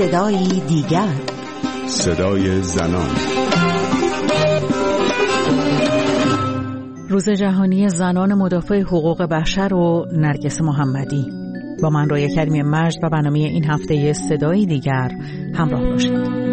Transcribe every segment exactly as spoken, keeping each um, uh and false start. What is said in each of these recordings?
صدایی دیگر، صدای زنان. روز جهانی زنان مدافع حقوق بشر و نرگس محمدی با من رویا کریمی مجد و برنامه این هفته صدایی دیگر همراه باشید.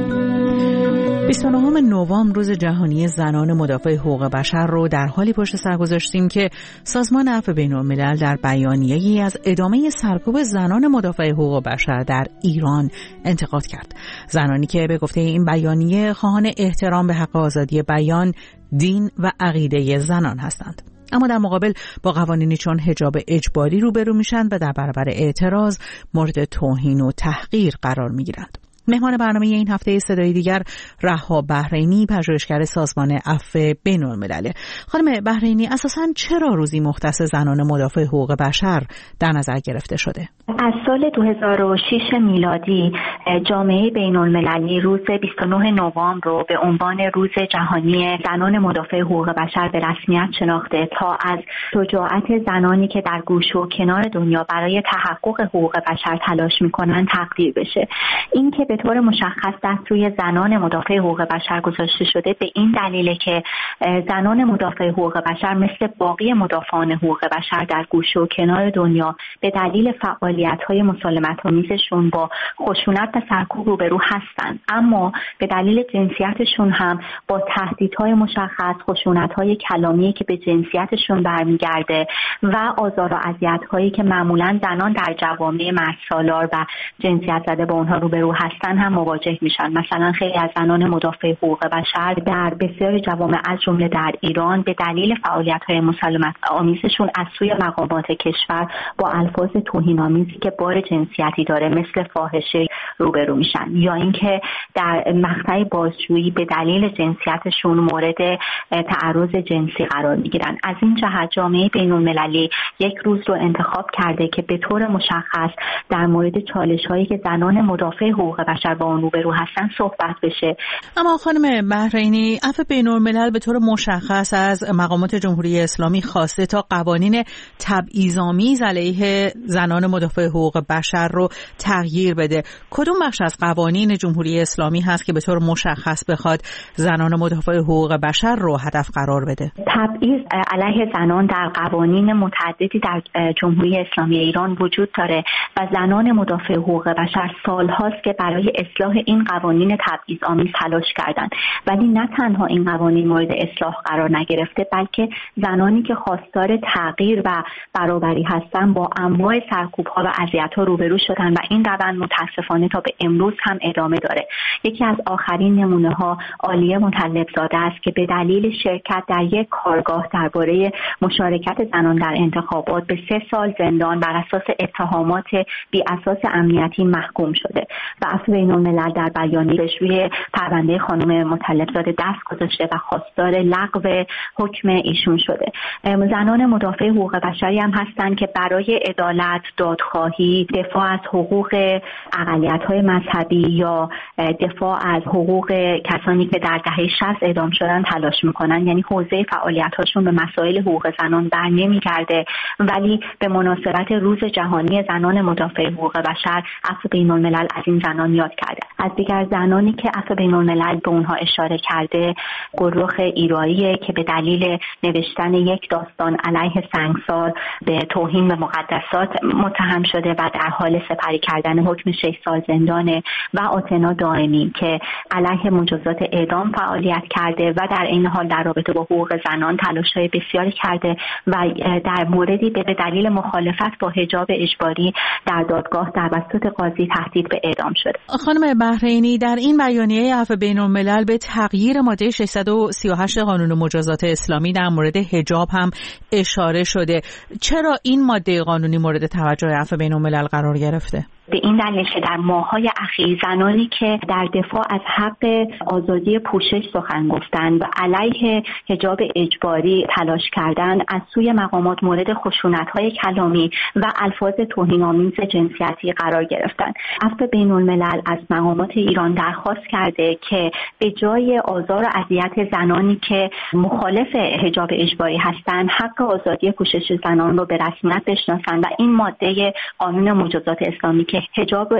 بیست و نهم نوامبر روز جهانی زنان مدافع حقوق بشر رو در حالی پشت سر گذاشتیم که سازمان عفو بین‌الملل در بیانیه‌ای از ادامه سرکوب زنان مدافع حقوق بشر در ایران انتقاد کرد. زنانی که به گفته این بیانیه خواهان احترام به حق آزادی بیان، دین و عقیده زنان هستند. اما در مقابل با قوانینی چون حجاب اجباری روبرو میشن و در برابر اعتراض مورد توهین و تحقیر قرار میگیرند. مهمان برنامه این هفته صدای دیگر رها بحرینی، پژوهشگر سازمان عفو بین‌الملل. خانم بحرینی، اساساً چرا روزی مختص زنان مدافع حقوق بشر در نظر گرفته شده؟ از سال دو هزار و شش میلادی جامعه بین‌المللی روز بیست و نه نوامبر رو به عنوان روز جهانی زنان مدافع حقوق بشر به رسمیت شناخته تا از شجاعت زنانی که در گوش و کنار دنیا برای تحقق حقوق بشر تلاش می‌کنند تقدیر بشه. این که به طور مشخص دست روی زنان مدافع حقوق بشر گذاشته شده به این دلیله که زنان مدافع حقوق بشر مثل باقی مدافعان حقوق بشر در گوش و کنار دنیا به دلیل فعالیت‌های مسالمت‌آمیزشون با خشونت و سرکوب روبرو هستند، اما به دلیل جنسیتشون هم با تهدیدهای مشخص، خشونت‌های کلامی که به جنسیتشون برمیگرده و آزار و اذیت‌هایی که معمولاً زنان در جوامع مردسالار و جنسیت زده با اونها روبرو هستن هم مواجه میشن. مثلا خیلی از زنان مدافع حقوق بشر در بسیاری جوامع از جمله در ایران به دلیل فعالیت‌های مسالمت آمیزشون از سوی مقامات کشور با الفاظ توهین‌آمیزی که بار جنسیتی داره مثل فاحشه روبرو میشن، یا اینکه در مقطع بازجویی به دلیل جنسیتشون مورد تعرض جنسی قرار میگیرن. از این جهت جامعه بین‌المللی یک روز رو انتخاب کرده که به طور مشخص در مورد چالش‌هایی که زنان مدافع حقوق بشر با اون روبرو هستن صحبت بشه. اما خانم بحرینی، عفو بین‌الملل به طور مشخص از مقامات جمهوری اسلامی خواسته تا قوانین تبعیض‌آمیز علیه زنان مدافع حقوق بشر رو تغییر بده. کدوم بخش از قوانین جمهوری اسلامی هست که به طور مشخص بخواد زنان مدافع حقوق بشر رو هدف قرار بده؟ تبعیض علیه زنان در قوانین متعددی در جمهوری اسلامی ایران وجود داره و زنان مدافع حقوق بشر سال‌هاست که برای اصلاح این قوانین تبعیض‌آمیز تلاش کردند، ولی نه تنها این قوانین مورد اصلاح قرار نگرفته، بلکه زنانی که خواستار تغییر و برابری هستند با انواع سرکوب‌ها و اذیت‌ها روبرو شدن و این روند متأسفانه تا به امروز هم ادامه داره. یکی از آخرین نمونه‌ها عالیه مطلب‌زاده است که به دلیل شرکت در یک کارگاه درباره مشارکت زنان در انتخابات به سه سال زندان بر اساس اتهامات بی اساس امنیتی محکوم شده و عفو بین‌الملل در بیانیه‌اش روی پرونده خانم مطلب‌زاده دست گذاشته و خواستار لغو حکم ایشون شده. زنان مدافع حقوق بشری هم هستند که برای عدالت، دادخواهی، دفاع از حقوق اقلیت‌های مذهبی یا دفاع از حقوق کسانی که در دهه شصت اعدام شدن تلاش می‌کنند. یعنی حوزه فعالیت‌هاشون به مسائل حقوق زنان برنمیگرده، ولی به مناسبت روز جهانی زنان مدافع حقوق بشر عفو بین‌الملل از این زنان یاد کرده. از دیگر زنانی که عفو بین‌الملل به اونها اشاره کرده گروه ایراییه که به دلیل نوشتن یک داستان علیه سنگسار به توهین به مقدسات متهم شده و در حال سپری کردن حکم شش سال زندانه، و آتنا دائمی که علیه مجازات اعدام فعالیت کرده و در این حال در رابطه با حقوق زنان تلاش‌های بسیاری کرده و در موردی به دلیل مخالفت با حجاب اجباری در دادگاه توسط قاضی تهدید به اعدام شده. خانم بحرینی، در این بیانیه عفو بین‌الملل به تغییر ماده ششصد و سی و هشت قانون مجازات اسلامی در مورد حجاب هم اشاره شده. چرا این ماده قانونی مورد توجه عفو بین‌الملل قرار گرفته؟ به این دلیل که در ماه‌های اخیر زنانی که در دفاع از حق آزادی پوشش سخن گفتند و علیه حجاب اجباری تلاش کردند از سوی مقامات مورد خشونت‌های کلامی و الفاظ توهین‌آمیز جنسیتی قرار گرفتند. عفو بین‌الملل از مقامات ایران درخواست کرده که به جای آزار و اذیت زنانی که مخالف حجاب اجباری هستند حق آزادی پوشش زنان رو به رسمیت بشناسند و این ماده قانون مجازات اسلامی که حجاب رو اجباری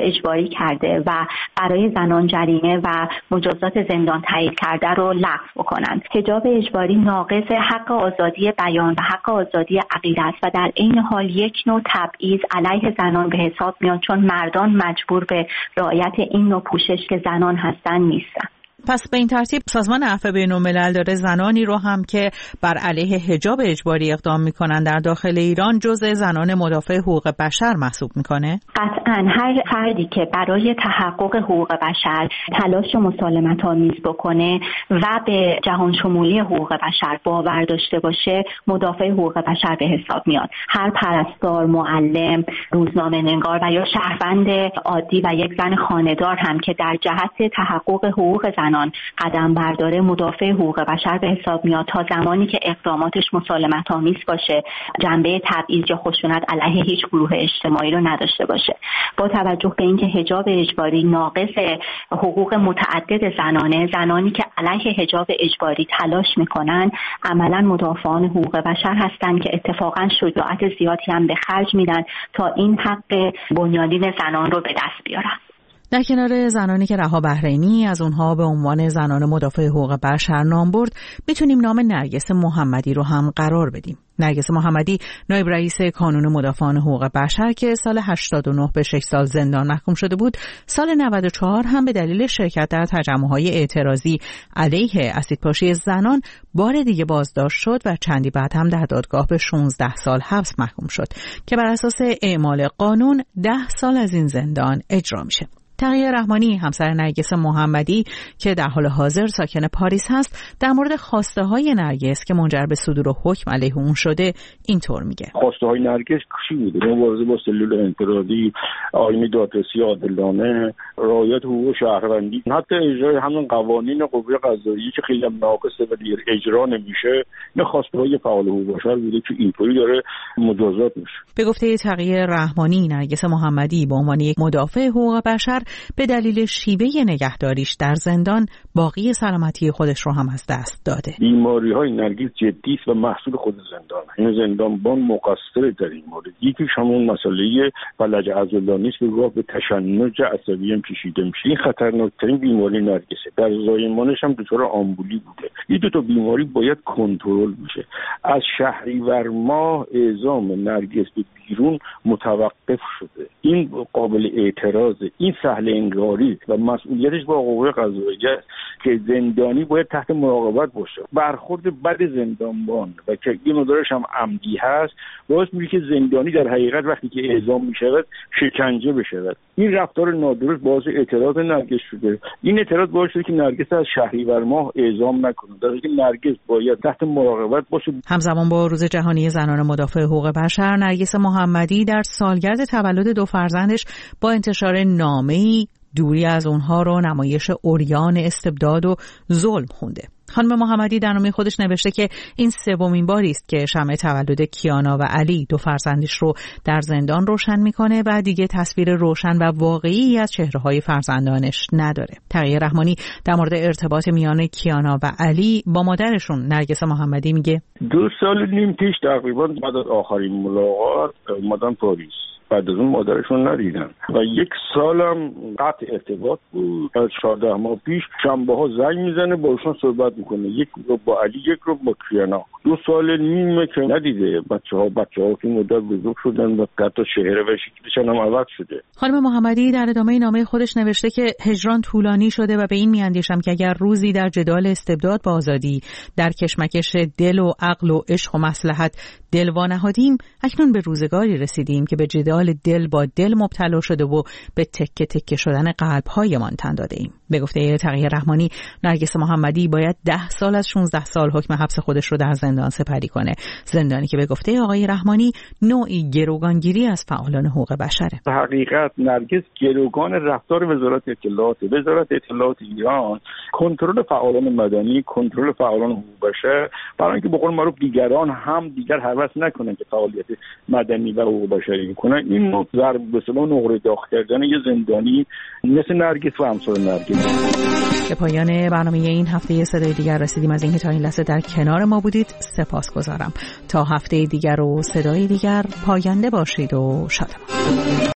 کرده و برای زنان جریمه و مجازات زندان تعیین کرده رو لغو بکنند. حجاب اجباری ناقض حق آزادی بیان و حق آزادی عقیده است و در عین حال یک نوع تبعیض علیه زنان به حساب میاد، چون مردان مجبور به رعایت این نوع پوشش که زنان هستن نیستن. پس به این ترتیب سازمان عفو بین‌الملل داره زنانی رو هم که بر علیه حجاب اجباری اقدام میکنن در داخل ایران جزء زنان مدافع حقوق بشر محسوب میکنه؟ قطعاً هر فردی که برای تحقق حقوق بشر تلاش مسالمت آمیز بکنه و به جهان شمولی حقوق بشر باور داشته باشه مدافع حقوق بشر به حساب میاد. هر پرستار، معلم، روزنامه‌نگار و یا شهروند عادی و یک زن خانه‌دار هم که در جهت تحقق حقوق زنان قدم برداره مدافع حقوق بشر به حساب میاد تا زمانی که اقداماتش مسالمت آمیز باشه، جنبه تبعیض یا خشونت علیه هیچ گروه اجتماعی رو نداشته باشه. با توجه به اینکه حجاب اجباری ناقض حقوق متعدد زنانه، زنانی که علیه حجاب اجباری تلاش میکنن عملا مدافعان حقوق بشر هستند که اتفاقا شجاعت زیادی هم به خرج میدن تا این حق بنیادین زنان رو به دست بیارن. در کنار زنانی که رها بحرینی از اونها به عنوان زنان مدافع حقوق بشر نام برد، میتونیم نام نرگس محمدی رو هم قرار بدیم. نرگس محمدی نایب رئیس کانون مدافعان حقوق بشر که سال هشتاد و نه به شش سال زندان محکوم شده بود، سال نود و چهار هم به دلیل شرکت در تجمع‌های اعتراضی علیه اسیدپاشی زنان بار دیگه بازداشت شد و چندی بعد هم در دادگاه به شانزده سال حبس محکوم شد که بر اساس اعمال قانون ده سال از این زندان اجرا میشه. تقیه رحمانی همسر نرگس محمدی که در حال حاضر ساکن پاریس هست در مورد خواسته های نرگس که منجر به صدور حکم علیه اون شده اینطور میگه. خواسته های نرگس چی بوده؟ مبارزه با سلول انفرادی، آیین دادرسی عادلانه، رعایت حقوق شهروندی، حتی اجرای همون قوانین قوه قضاییه که خیلی ناقصه ولی اجرا نمیشه. نه خواسته های فعال حقوق بشر بوده که اینطوری داره مجازات میشه. به گفته تقیه رحمانی، نرگس محمدی به عنوان یک مدافع حقوق بشر به دلیل شیوه نگهداریش در زندان باقی سلامتی خودش رو هم از دست داده. بیماری های نرگس جدی است و محصول خود زندان. این زندانبان مقصر در این مورد. یکیش همون مسئله فلج عضلانی است که گاه به تشنج عصبی هم کشیده میشه. این خطرناکترین بیماری نرگسه. در زایمانش هم دچار آمبولی بوده. این دو تا بیماری باید کنترل بشه. از شهریور ماه اعزام نرگس به بیرون متوقف شده. این قابل اعتراضه. این سهل انگاری و مسئولیتش با قوه قضاییه که زندانی باید تحت مراقبت باشه. برخورد بد زندانبان و که این مدارش هم عمدی هست باعث میشه که زندانی در حقیقت وقتی که اعزام میشود شکنجه بشود. این رفتار نادرست باعث اعتراض نرگس شده. این اعتراض باعث شده که نرگس از شهریور ماه اعزام نکنه، در حالی که نرگس باید تحت مراقبت باشه. همزمان با روز جهانی زنان مدافع حقوق بشر، نرگس محمدی در سالگرد تولد دو فرزندش با انتشار نامه‌ای دوری از اونها رو نمایش عریان استبداد و ظلم خونده. خانم محمدی در نامه خودش نوشته که این سومین باری است که شمع تولد کیانا و علی دو فرزندش رو در زندان روشن میکنه و دیگه تصویر روشن و واقعی از چهره‌های فرزندانش نداره. تقیه رحمانی در مورد ارتباط میان کیانا و علی با مادرشون نرگس محمدی میگه دو سال نیم پیش تقریبا بعد از آخرین ملاقات اومدن پاریس. بعد از اون مادرشون ندیدن و یک سالم قطع ارتباط بود. از چهارده ماه پیش شنبه ها زنگ میزنه باشون صحبت میکنه، یک رو با علی یک رو با کیانا. دو سال نیمه که ندیده. بچه ها بچه ها که مدت بزرگ شدن و حتی چهره و شکلشون هم عوض شده. خانم محمدی در ادامه نامه خودش نوشته که هجران طولانی شده و به این میاندیشم که اگر روزی در جدال استبداد با آزادی، در کشمکش دل و عقل و عشق و مصلحت دل وانهادیم، اکنون به روزگاری رسیدیم که به جدال دل با دل مبتلا شده و به تکه تکه شدن قلب‌هایمان تن داده ایم. به گفته تقیه رحمانی، نرگس محمدی باید ده سال از شانزده سال حکم حبس خودش رو در زندان سپری کنه. زندانی که به گفته آقای رحمانی نوعی گروگانگیری از فعالان حقوق بشره. در حقیقت نرگس گروگان رفتار وزارت اطلاعات. وزارت اطلاعات ایران کنترل فعالان مدنی، کنترل فعالان حقوق بشر، برای اینکه به قول معروف دیگران هم دیگر هوس نکنن که فعالیت مدنی و حقوق بشری کنن. این نوع ضرب به اصطلاح نقره داغ کردن یه زندانی مثل نرگس و امثال نرگس. به پایان برنامه این هفته صدای دیگر رسیدیم. از اینکه تا این لحظه در کنار ما بودید سپاسگزارم. تا هفته دیگر و صدای دیگر پاینده باشید و شادمان.